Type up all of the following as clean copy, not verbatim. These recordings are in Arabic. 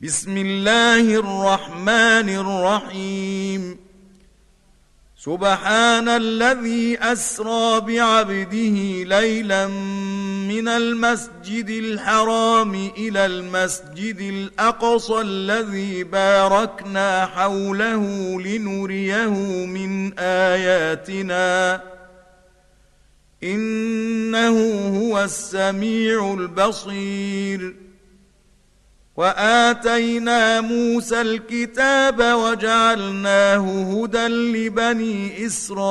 بسم الله الرحمن الرحيم. سبحان الذي أسرى بعبده ليلا من المسجد الحرام إلى المسجد الأقصى الذي باركنا حوله لنريه من آياتنا إنه هو السميع البصير. وآتينا موسى الكتاب وجعلناه هدى لبني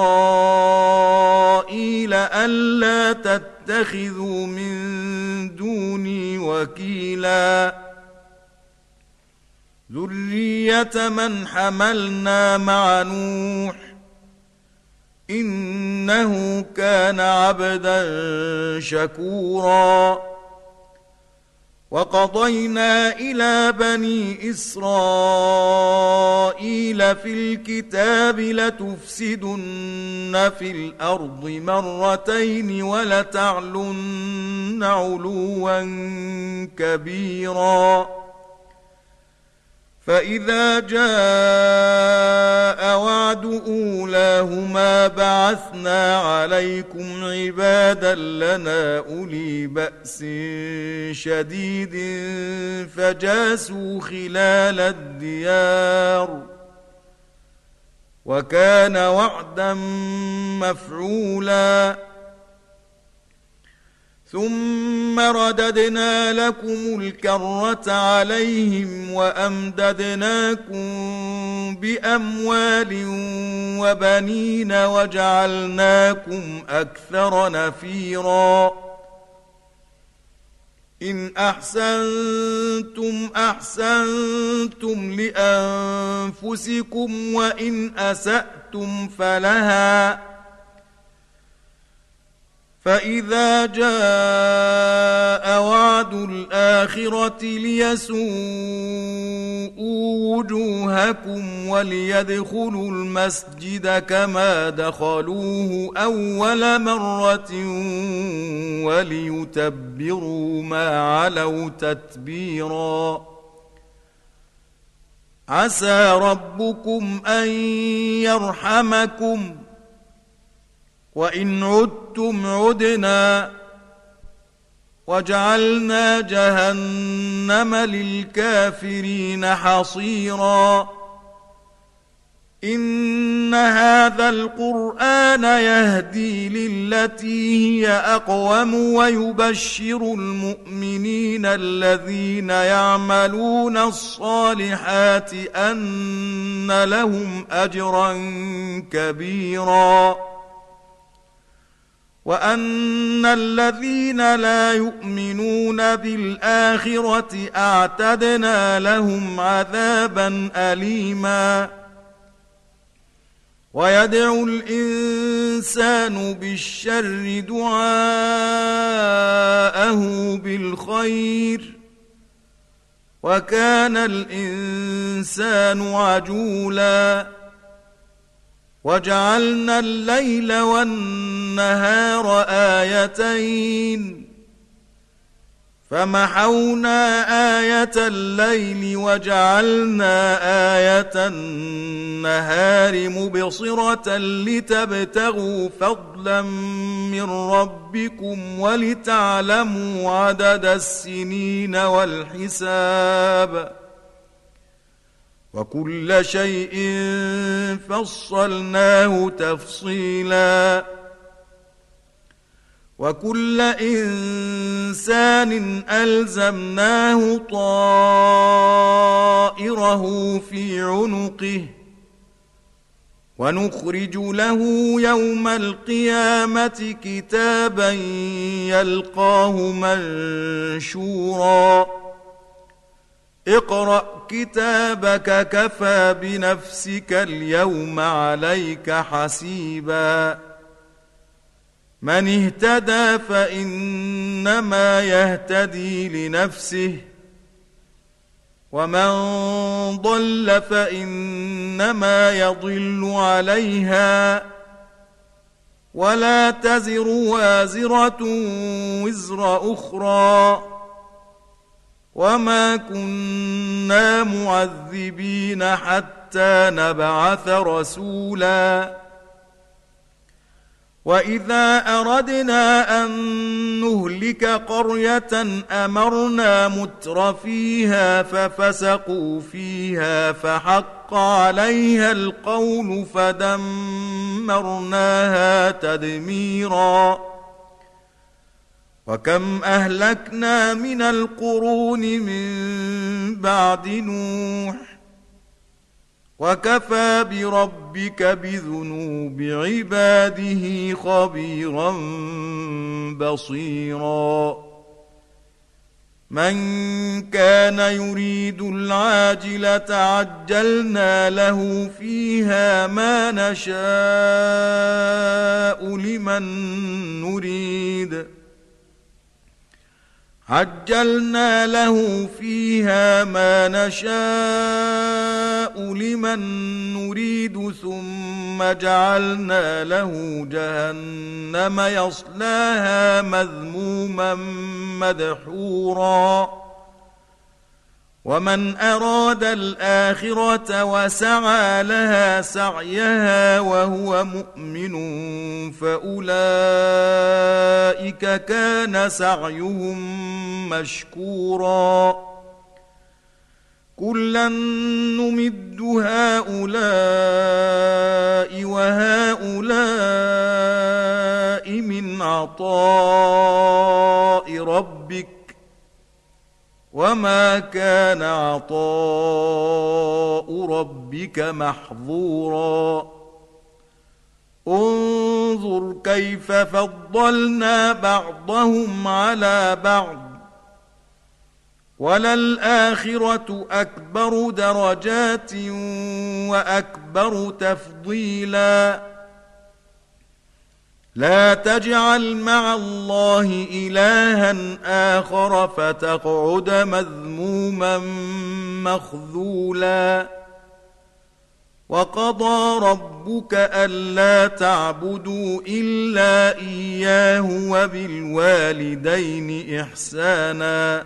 إسرائيل ألا تتخذوا من دوني وكيلا ذرية من حملنا مع نوح إنه كان عبدا شكورا. وقضينا إلى بني إسرائيل في الكتاب لتفسدن في الأرض مرتين ولتعلن علوا كبيرا. فإذا جاء وعد أولاهما بعثنا عليكم عبادا لنا أولي بأس شديد فجاسوا خلال الديار وكان وعدا مفعولا. ثم رددنا لكم الكرة عليهم وأمددناكم بأموال وبنين وجعلناكم أكثر نفيرا. إن أحسنتم أحسنتم لأنفسكم وإن أسأتم فلها. فإذا جاء وعد الآخرة ليسوءوا وجوهكم وليدخلوا المسجد كما دخلوه أول مرة وليتبروا ما علوا تتبيرا. عسى ربكم أن يرحمكم وإن عدتم عدنا وجعلنا جهنم للكافرين حصيرا. إن هذا القرآن يهدي للتي هي أقوم ويبشر المؤمنين الذين يعملون الصالحات أن لهم أجرا كبيرا وأن الذين لا يؤمنون بالآخرة أعتدنا لهم عذابا أليما. ويدعو الإنسان بالشر دعاءه بالخير وكان الإنسان عجولا. وجعلنا الليل والنهار آيتين فمحونا آية الليل وجعلنا آية النهار مبصرة لتبتغوا فضلا من ربكم ولتعلموا عدد السنين والحساب وكل شيء فصلناه تفصيلا. وكل إنسان ألزمناه طائره في عنقه ونخرج له يوم القيامة كتابا يلقاه منشورا. اقرأ كتابك كفى بنفسك اليوم عليك حسيبا. من اهتدى فإنما يهتدي لنفسه ومن ضل فإنما يضل عليها ولا تزر وازرة وزر أخرى وما كنا معذبين حتى نبعث رسولا وإذا أردنا أن نهلك قرية أمرنا مترفيها ففسقوا فيها فحق عليها القول فدمرناها تدميرا وكم أهلكنا من القرون من بعد نوح وكفى بربك بذنوب عباده خبيرا بصيرا من كان يريد العاجلة عجلنا له فيها ما نشاء لمن نريد عجلنا له فيها ما نشاء لمن نريد ثم جعلنا له جهنم يصلاها مذموما مدحورا ومن أراد الآخرة وسعى لها سعيها وهو مؤمن فأولئك كان سعيهم مشكورا كلا نمد هؤلاء وهؤلاء من عطاء ربك وما كان عطاء ربك محظورا انظر كيف فضلنا بعضهم على بعض وللآخرة أكبر درجات وأكبر تفضيلا لا تجعل مع الله إلها آخر فتقعد مذموما مخذولا وقضى ربك ألا تعبدوا إلا إياه وبالوالدين إحسانا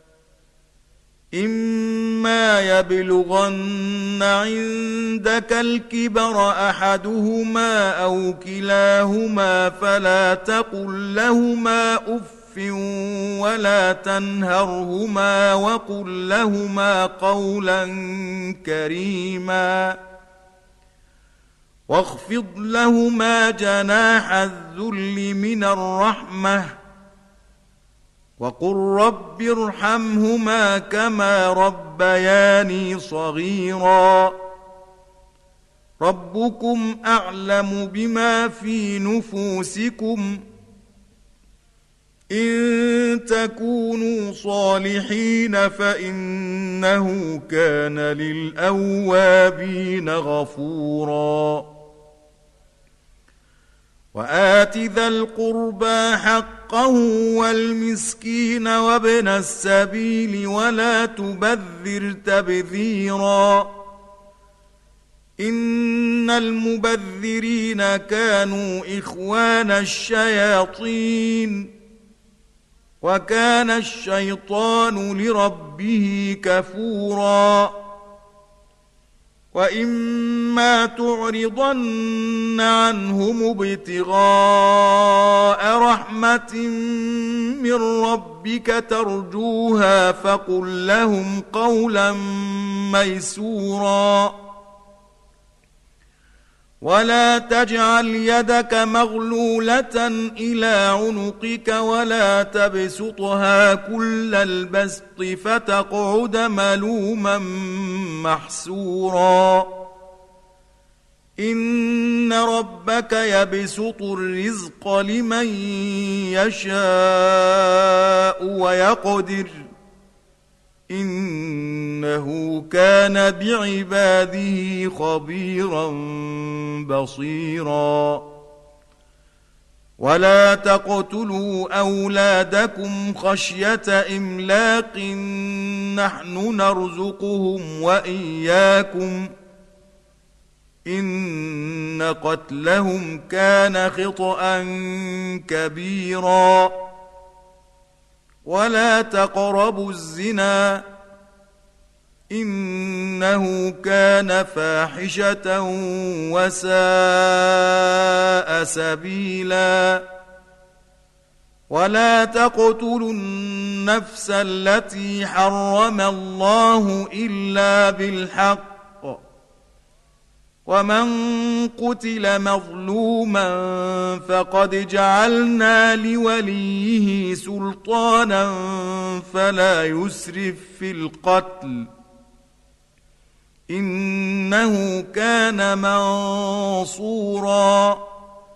إما يبلغن عندك الكبر أحدهما أو كلاهما فلا تقل لهما أف ولا تنهرهما وقل لهما قولا كريما واخفض لهما جناح الذل من الرحمة وقل رب ارحمهما كما ربياني صغيرا ربكم أعلم بما في نفوسكم إن تكونوا صالحين فإنه كان للأوابين غفورا وآت ذا القربى حقه والمسكين وابن السبيل ولا تبذر تبذيرا إن المبذرين كانوا إخوان الشياطين وكان الشيطان لربه كفورا وإما تعرضن عنهم ابتغاء رحمة من ربك ترجوها فقل لهم قولا ميسورا ولا تجعل يدك مغلولة إلى عنقك ولا تبسطها كل البسط فتقعد ملوما محسورا إن ربك يبسط الرزق لمن يشاء ويقدر إنه كان بعباده خبيرا بصيرا ولا تقتلوا أولادكم خشية إملاق نحن نرزقهم وإياكم إن قتلهم كان خطأ كبيرا ولا تقربوا الزنا إنه كان فاحشة وساء سبيلا ولا تقتلوا النفس التي حرم الله إلا بالحق ومن قتل مظلوما فقد جعلنا لوليه سلطانا فلا يسرف في القتل إنه كان منصورا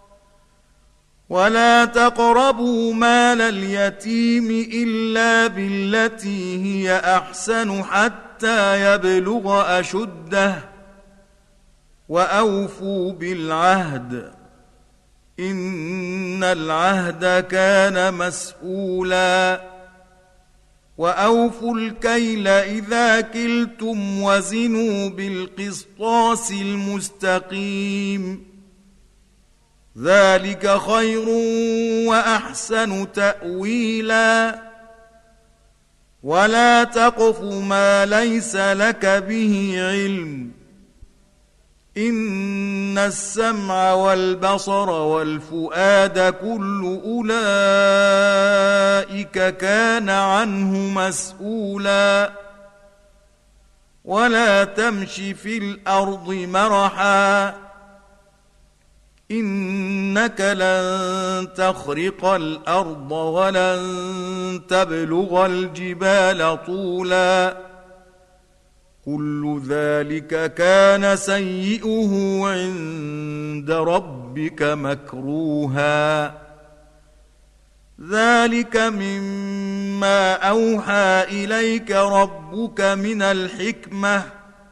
ولا تقربوا مال اليتيم إلا بالتي هي أحسن حتى يبلغ أشده وأوفوا بالعهد إن العهد كان مسؤولا وأوفوا الكيل إذا كلتم وزنوا بالقسطاس المستقيم ذلك خير وأحسن تأويلا ولا تقف ما ليس لك به علم إن السمع والبصر والفؤاد كل أولئك كان عنه مسؤولا ولا تمش في الأرض مرحا إنك لن تخرق الأرض ولن تبلغ الجبال طولا كل ذلك كان سيئه عند ربك مكروها ذلك مما أوحى إليك ربك من الحكمة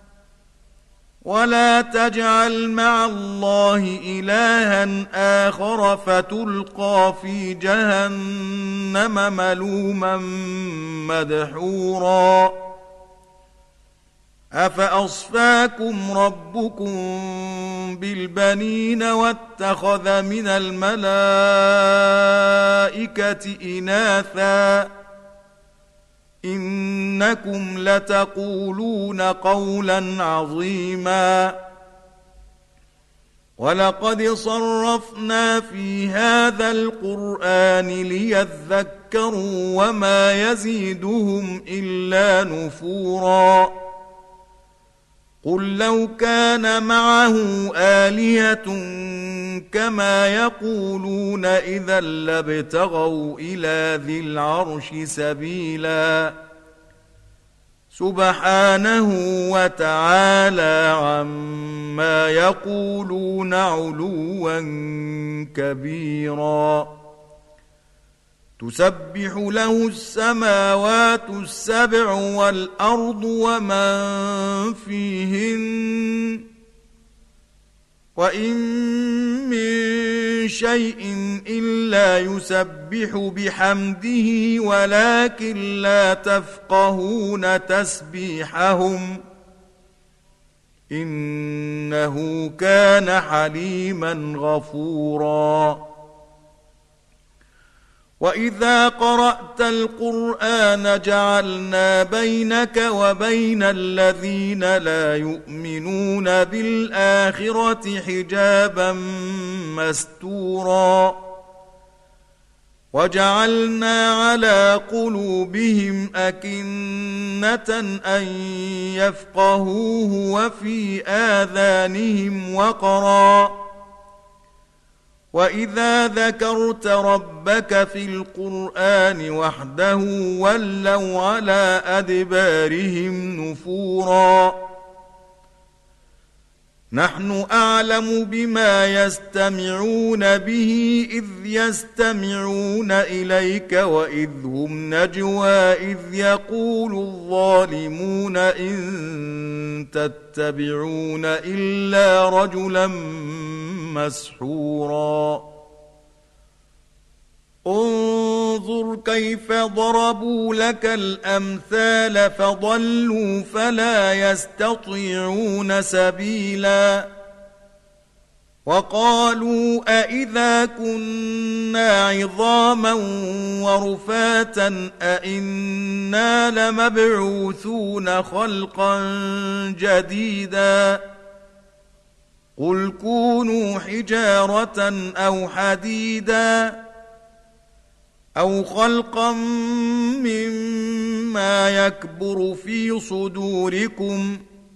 ولا تجعل مع الله إلها آخر فتلقى في جهنم ملوما مدحورا أفأصفاكم ربكم بالبنين واتخذ من الملائكة إناثا إنكم لتقولون قولا عظيما ولقد صرفنا في هذا القرآن ليذكروا وما يزيدهم إلا نفورا قل لو كان معه آلهة كما يقولون إذا لابتغوا إلى ذي العرش سبيلا سبحانه وتعالى عما يقولون علوا كبيرا تسبح له السماوات السبع والأرض ومن فيهن وإن من شيء إلا يسبح بحمده ولكن لا تفقهون تسبيحهم إنه كان حليما غفورا وإذا قرأت القرآن جعلنا بينك وبين الذين لا يؤمنون بالآخرة حجابا مستورا وجعلنا على قلوبهم أكنة أن يفقهوه وفي آذانهم وقرا وإذا ذكرت ربك في القرآن وحده ولوا على أدبارهم نفورا نحن أعلم بما يستمعون به إذ يستمعون إليك وإذ هم نجوى إذ يقول الظالمون إن تتبعون إلا رجلا مسحورا انظر كيف ضربوا لك الأمثال فضلوا فلا يستطيعون سبيلا وقالوا أإذا كنا عظاما ورفاتا أإنا لمبعوثون خلقا جديدا قل كونوا حجارة أو حديدا أو خلقا مما يكبر في صدوركم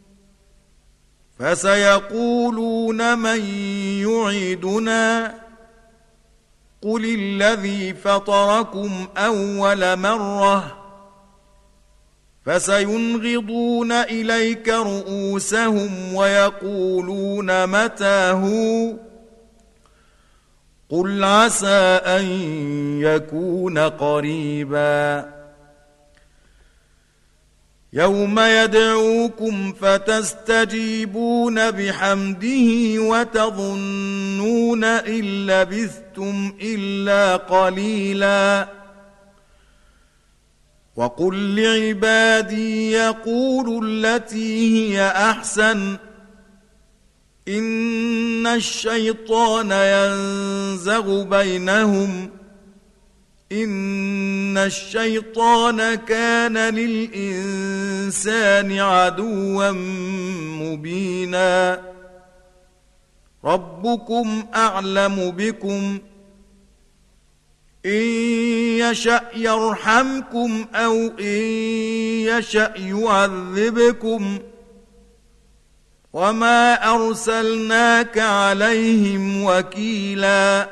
فسيقولون من يعيدنا قل الذي فطركم أول مرة فسينغضون إليك رؤوسهم ويقولون متى هو قل عسى أن يكون قريبا يوم يدعوكم فتستجيبون بحمده وتظنون إن لبثتم إلا قليلا وقل لعبادي يقولوا التي هي أحسن إن الشيطان ينزغ بينهم إن الشيطان كان للإنسان عدوا مبينا ربكم أعلم بكم إن يشأ يرحمكم أو إن يشأ يعذبكم وما أرسلناك عليهم وكيلا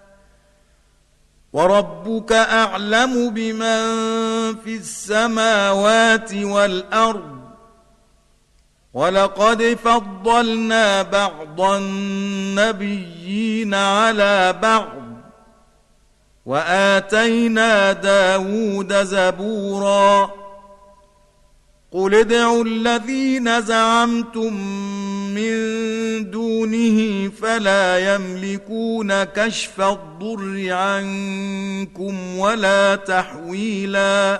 وربك أعلم بمن في السماوات والأرض ولقد فضلنا بعض النبيين على بعض وآتينا داود زبورا قل ادعوا الذين زعمتم من دونه فلا يملكون كشف الضر عنكم ولا تحويلا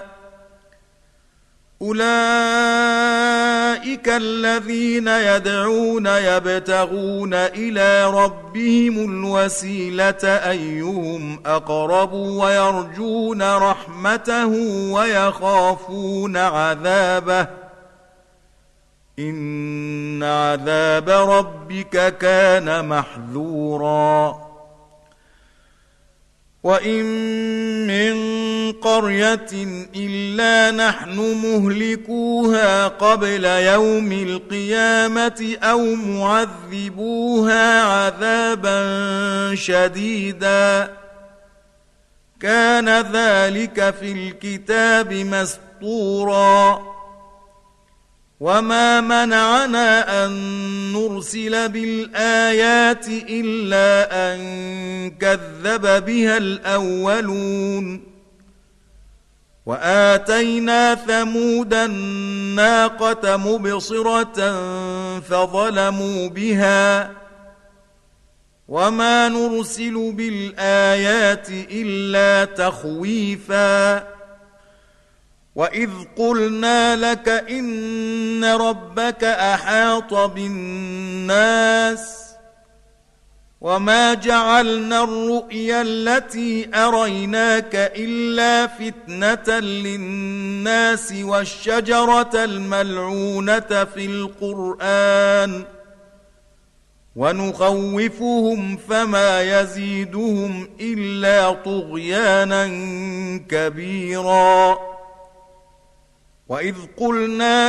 أولئك الذين يدعون يبتغون إلى ربهم الوسيلة أيهم أقرب ويرجون رحمته ويخافون عذابه إن عذاب ربك كان محذورا وإن من قرية إلا نحن مهلكوها قبل يوم القيامة أو معذبوها عذابا شديدا كان ذلك في الكتاب مسطورا وما منعنا أن نرسل بالآيات إلا أن كذب بها الأولون وآتينا ثمود الناقة مبصرة فظلموا بها وما نرسل بالآيات إلا تخويفا وإذ قلنا لك إن ربك أحاط بالناس وما جعلنا الرؤيا التي أريناك إلا فتنة للناس والشجرة الملعونة في القرآن ونخوفهم فما يزيدهم إلا طغيانا كبيرا وإذ قلنا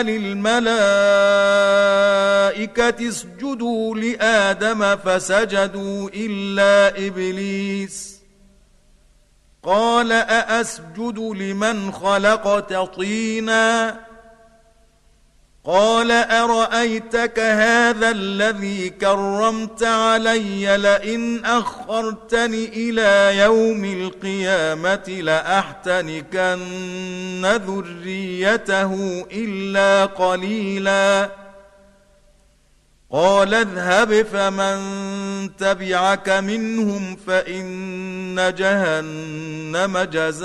للملائكة اسجدوا لآدم فسجدوا إلا إبليس قال أأسجد لمن خلقت طينا قال أرأيتك هذا الذي كرمت علي لئن أخرتني إلى يوم القيامة لأحتنكن ذريته إلا قليلا قال اذهب فمن تبعك منهم فإن جهنم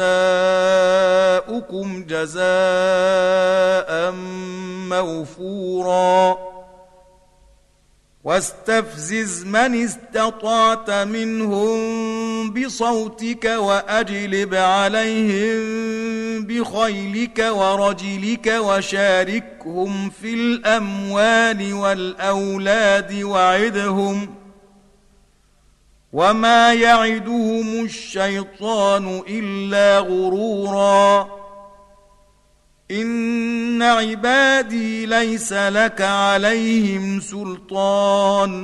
جزاؤكم جزاء موفورا واستفزز من استطعت منهم بصوتك وأجلب عليهم بخيلك ورجلك وشاركهم في الأموال والأولاد وعدهم وما يعدهم الشيطان إلا غرورا إن عبادي ليس لك عليهم سلطان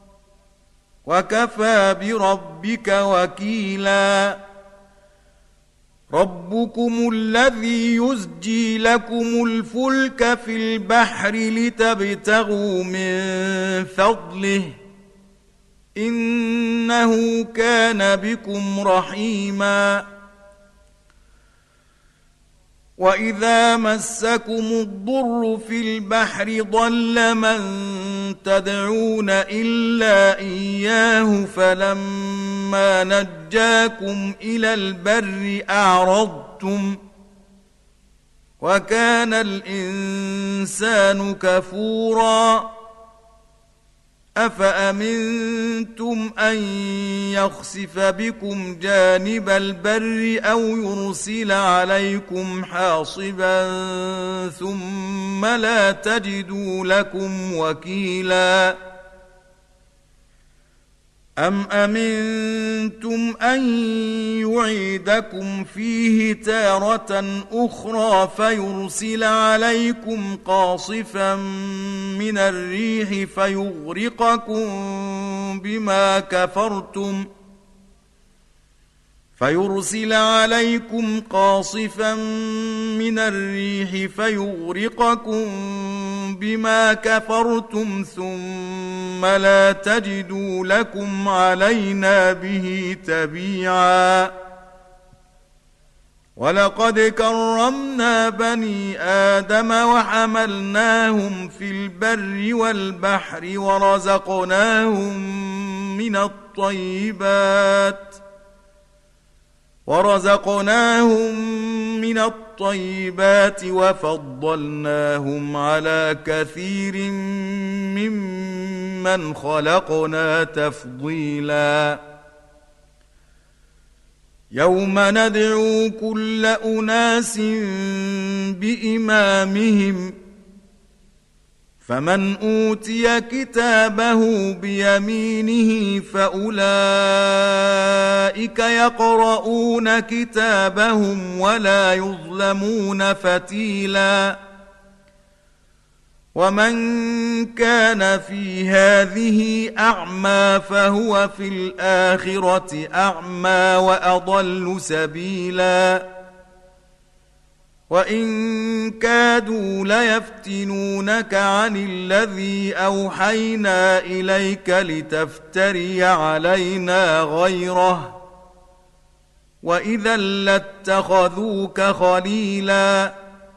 وكفى بربك وكيلا ربكم الذي يزجي لكم الفلك في البحر لتبتغوا من فضله إنه كان بكم رحيما وإذا مسكم الضر في البحر ضل من تدعون إلا إياه فلما نجاكم إلى البر أعرضتم وكان الإنسان كفورا أفأمنتم أن يخسف بكم جانب البر أو يرسل عليكم حاصبا ثم لا تجدوا لكم وكيلا أم أمنتم أن يعيدكم فيه تارة أخرى فيرسل عليكم قاصفا من الريح فيغرقكم بما كفرتم ثم لا تجدوا لكم علينا به تبيعا ولقد كرمنا بني آدم وحملناهم في البر والبحر ورزقناهم من الطيبات وفضلناهم على كثير ممن خلقنا تفضيلا يوم ندعو كل أناس بإمامهم فمن أوتي كتابه بيمينه فأولئك يقرؤون كتابهم ولا يظلمون فتيلا ومن كان في هذه أعمى فهو في الآخرة أعمى وأضل سبيلا وإن كادوا ليفتنونك عن الذي أوحينا إليك لتفتري علينا غيره وإذا لاتخذوك خليلا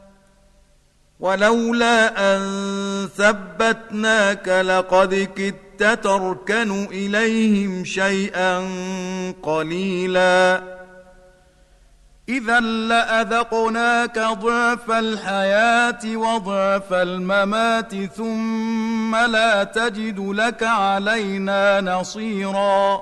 ولولا أن ثبتناك لقد كدت تركن إليهم شيئا قليلا إذا لأذقناك ضعف الحياة وضعف الممات ثم لا تجد لك علينا نصيرا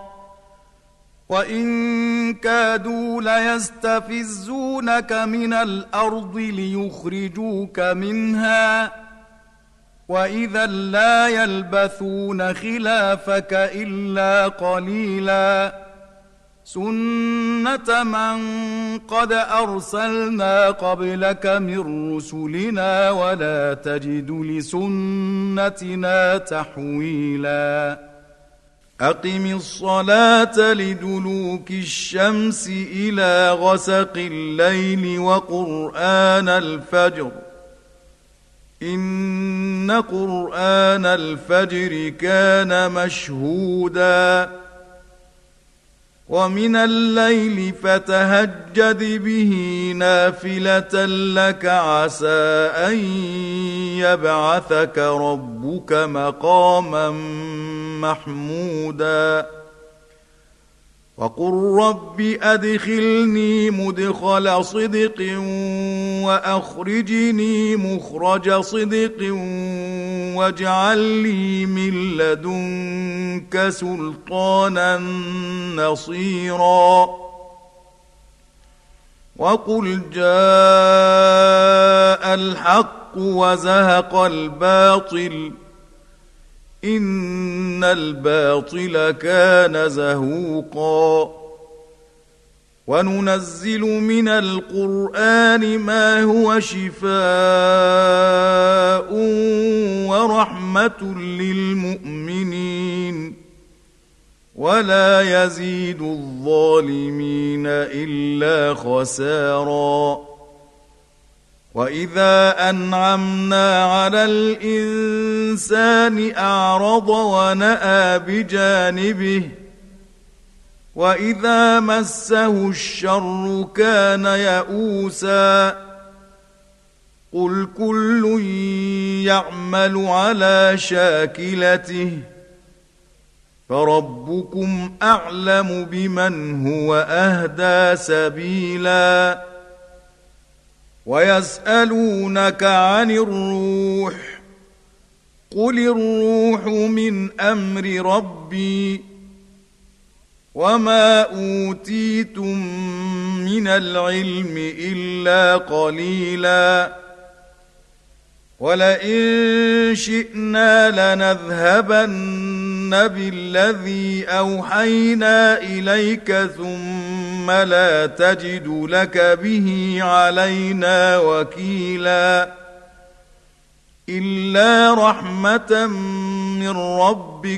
وإن كادوا ليستفزونك من الأرض ليخرجوك منها وإذا لا يلبثون خلافك إلا قليلا سنة من قد أرسلنا قبلك من رسلنا ولا تجد لسنتنا تحويلا أقم الصلاة لدلوك الشمس إلى غسق الليل وقرآن الفجر إن قرآن الفجر كان مشهودا ومن الليل فتهجد به نافلة لك عسى أن يبعثك ربك مقاما محمودا وقل رب أدخلني مدخل صدق وأخرجني مخرج صدق واجعل لي من لدنك سلطانا نصيرا وقل جاء الحق وزهق الباطل إن الباطل كان زهوقا وننزل من القرآن ما هو شفاء ورحمة للمؤمنين ولا يزيد الظالمين إلا خسارا وإذا أنعمنا على الإنسان أعرض ونأى بجانبه وإذا مسه الشر كان يئوسا قل كل يعمل على شاكلته فربكم أعلم بمن هو أهدى سبيلا ويسألونك عن الروح قل الروح من أمر ربي وما أوتيتم من العلم إلا قليلا ولئن شئنا لنذهبن بالذي أوحينا إليك ثم لا تجد لك به علينا وكيلا إلا رحمة من ربك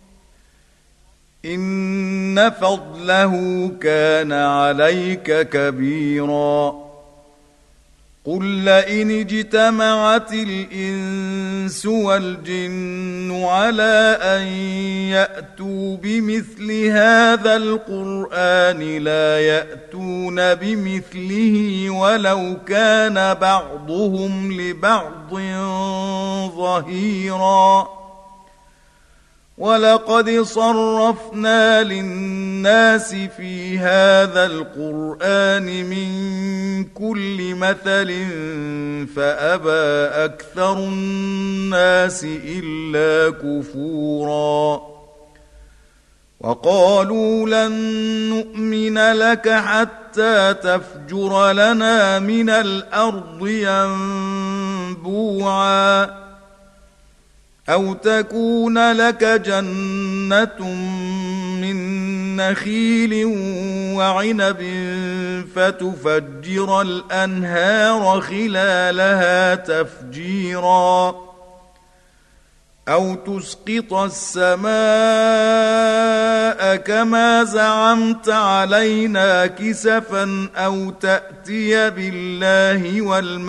إن فضله كان عليك كبيرا قل لئن اجتمعت الإنس والجن على أن يأتوا بمثل هذا القرآن لا يأتون بمثله ولو كان بعضهم لبعض ظهيرا ولقد صرفنا للناس في هذا القرآن من كل مثل فأبى أكثر الناس إلا كفورا وقالوا لن نؤمن لك حتى تفجر لنا من الأرض ينبوعا أو تكون لك جنة من نخيل وعنب فتفجر الأنهار خلالها تفجيرا أو تسقط السماء كما زعمت علينا كسفا أو تأتي بالله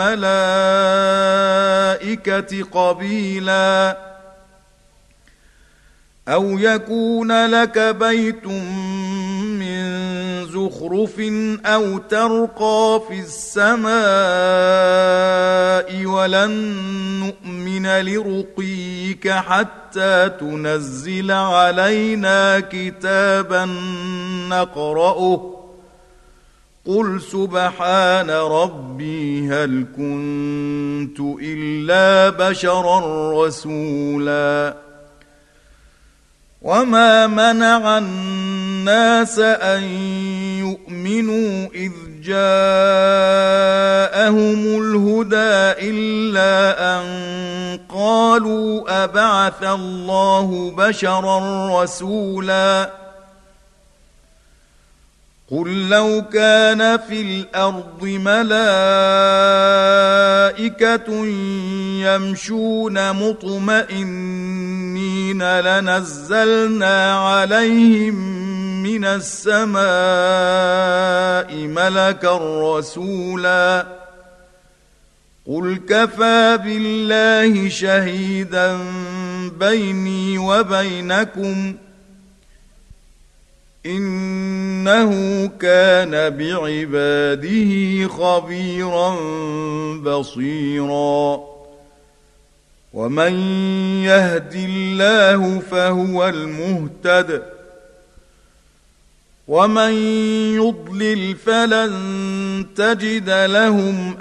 والملائكة قبيلا أو يكون لك بيت من زخرف أو ترقى في السماء ولن نؤمن لرقيك حتى تنزل علينا كتابا نقرأه قل سبحان ربي هل كنت إلا بشرا رسولا وما منع الناس أن يؤمنوا إذ جاءهم الهدى إلا أن قالوا أبعث الله بشرا رسولا قل لو كان في الأرض ملائكة يمشون مطمئنين لنزلنا عليهم من السماء ملكا رسولا قل كفى بالله شهيدا بيني وبينكم إنه كان بعباده خبيرا بصيرا ومن يهد الله فهو المهتد ومن يضلل فلن تجد لهم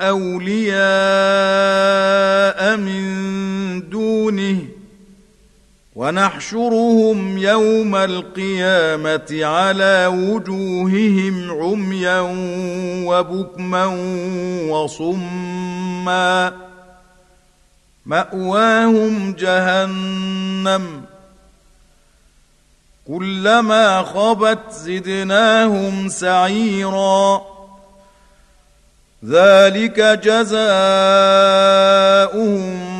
أولياء من دونه ونحشرهم يوم القيامة على وجوههم عميا وبكما وصما مأواهم جهنم كلما خبت زدناهم سعيرا ذلك جزاؤهم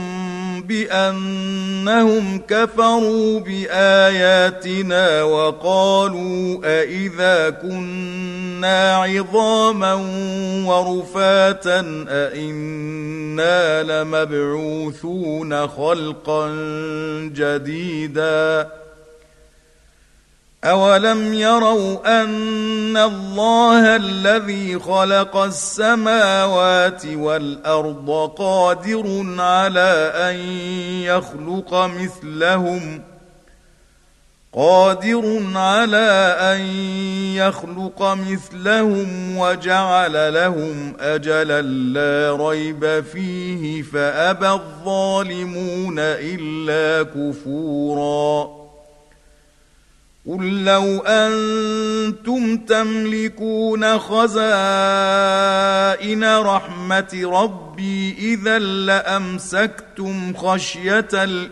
بأنهم كفروا بآياتنا وقالوا أإذا كنا عظاما ورفاتا أإنا لمبعوثون خلقا جديدا أولم يروا أن الله الذي خلق السماوات والأرض قادر على أن يخلق مثلهم وجعل لهم أجلا لا ريب فيه فأبى الظالمون إلا كفورا قل لو أنتم تملكون خزائن رحمة ربي إذا لأمسكتم خشية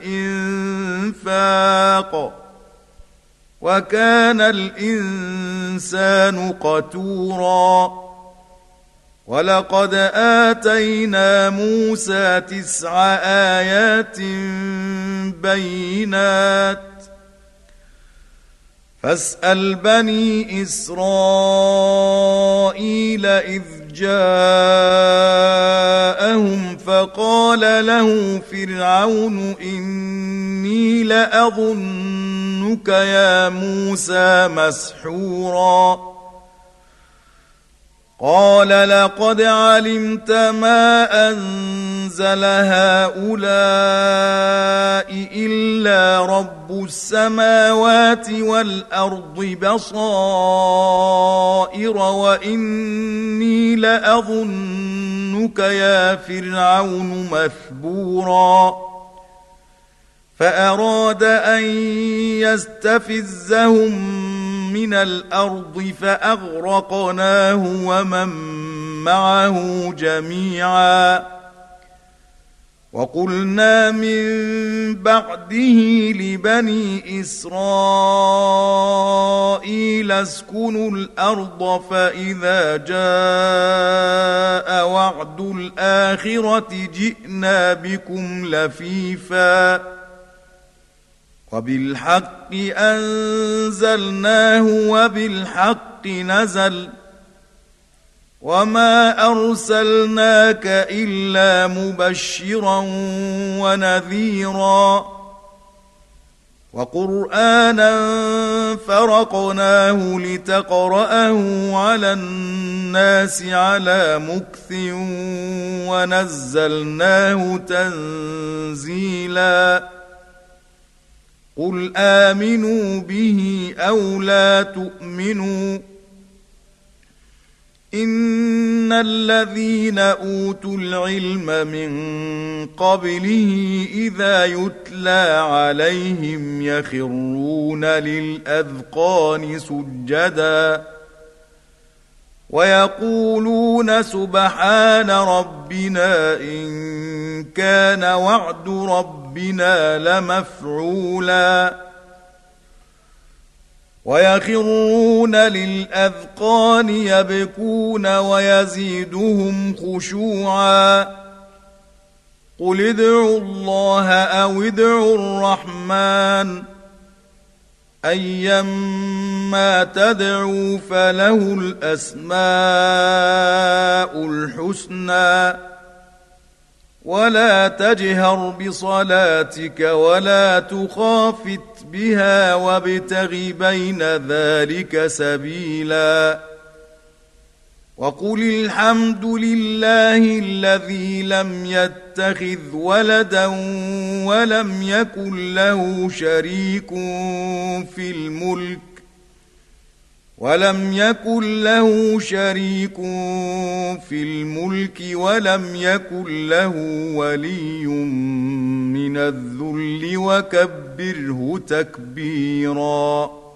الإنفاق وكان الإنسان قتورا ولقد آتينا موسى 9 آيات بينات فاسأل بني إسرائيل إذ جاءهم فقال له فرعون إني لأظنك يا موسى مسحورا قال لقد علمت ما أنزل هؤلاء إلا رب السماوات والأرض بصائر وإني لأظنك يا فرعون مثبورا فأراد أن يستفزهم من الأرض فأغرقناه ومن معه جميعا وقلنا من بعده لبني إسرائيل اسكنوا الأرض فإذا جاء وعد الآخرة جئنا بكم لفيفا وبالحق أنزلناه وبالحق نزل وما أرسلناك إلا مبشرا ونذيرا وقرآنا فرقناه لتقرأه على الناس على مكث ونزلناه تنزيلا قل آمنوا به أو لا تؤمنوا إن الذين أوتوا العلم من قبله إذا يتلى عليهم يخرون للأذقان سجدا ويقولون سبحان ربنا إن كان وعد ربنا لمفعولا ويخرون للأذقان يبكون ويزيدهم خشوعا قل ادعوا الله أو ادعوا الرحمن أيما تدعوا فله الأسماء الحسنى ولا تجهر بصلاتك ولا تخافت بها وابتغ بين ذلك سبيلا وقل الحمد لله الذي لم يتخذ ولدا ولم يكن له شريك في الملك ولم يكن له شريك في الملك ولم يكن له ولي من الذل وكبره تكبيرا.